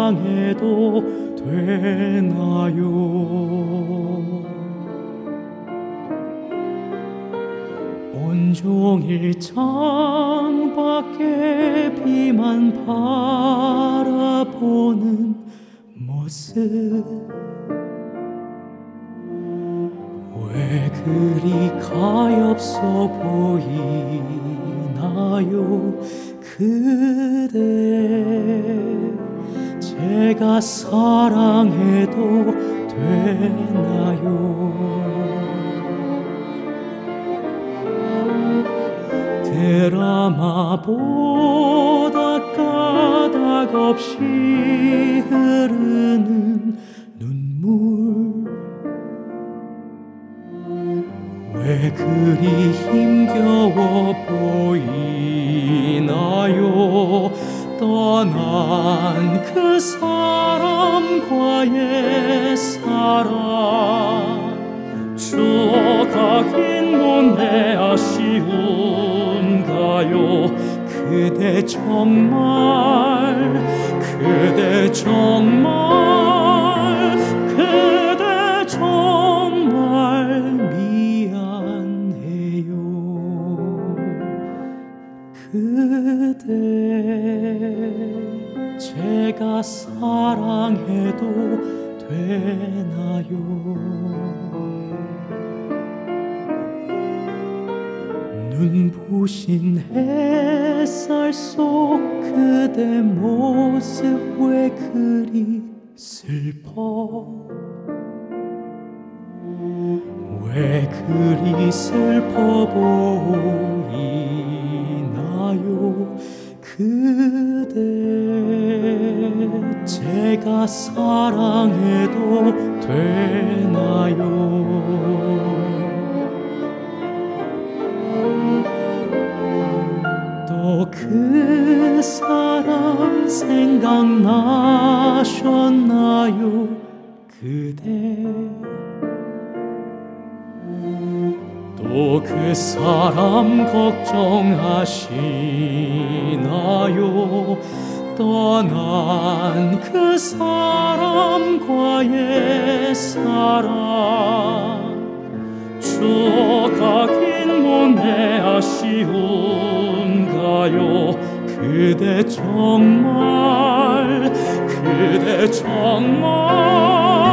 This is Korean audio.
사랑해도 되나요? 온종일 창밖에 비만 바라보는 모습 왜 그리 가엾어 보이나요? 그대 제가 사랑해도 되나요? 드라마보다 까닭없이 흐르는 눈물 왜 그리 힘겨워 보이나요? 떠난 그 사람과의 사랑 추억하긴 뭔데 아쉬운가요? 그대 정말 그대 정말 그대 정말 미안해요. 그대 제가 사랑해도 되나요? 눈부신 햇살 속 그대 모습 왜 그리 슬퍼 왜 그리 슬퍼 보이나요? 그대 제가 사랑해도 되나요? 또 그 사람 생각나셨나요? 그대 또 그 사람 걱정하시나요? 떠난 그 사람과의 사랑 추억하긴 뭔데 아쉬운가요? 그대 정말